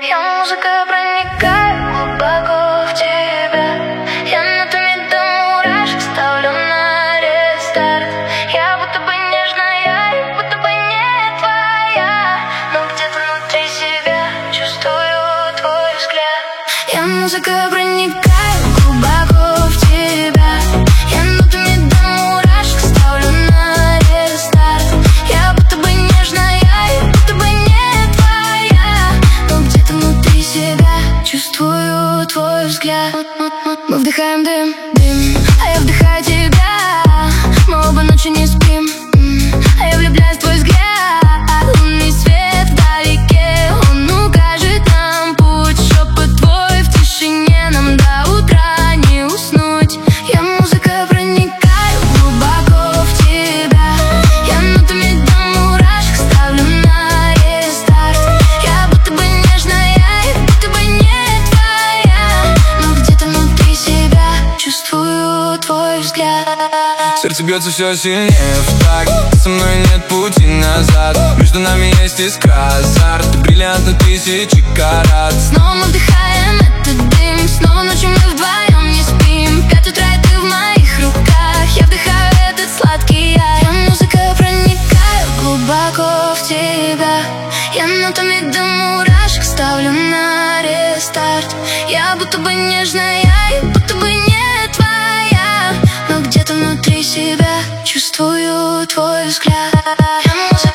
Я музыка проникаю глубоко в тебя. Я нотами до мурашек ставлю на рестарт. Я будто бы нежная и будто бы не твоя, но где-то внутри себя чувствую твой взгляд. Я музыка проникаю глубоко в тебя. Я нотами до мурашек ставлю на рестарт. Я будто бы нежная и будто бы не твоя, но где-то внутри себя чувствую твой взгляд. Мы вдыхаем дым, а я вдыхаю тебя. Мы оба ночи не спим, а я влюбляюсь в твой взгляд. Лунный свет вдалеке, он укажет нам путь. Шепот твой в тишине, нам до утра не уснуть. Я музыка проникаю глубоко в тебя. Я нотами до мурашек ставлю на рестарт. Я будто бы нежная и будто бы не твоя, но где-то внутри себя чувствую твой взгляд. Сердце бьется все сильнее в такт. Со мной нет пути назад. Между нами есть искра, азарт. Ты бриллиант на тысячи карат. Снова мы вдыхаем этот дым. Снова ночью мы вдвоем не спим. 5 утра и ты в моих руках. Я вдыхаю этот сладкий яд. Я музыка проникаю глубоко в тебя. Я нотами до мурашек ставлю на рестарт. Я будто бы нежная и будто бы не твоя, но где-то внутри себя чувствую твой взгляд. Я музыка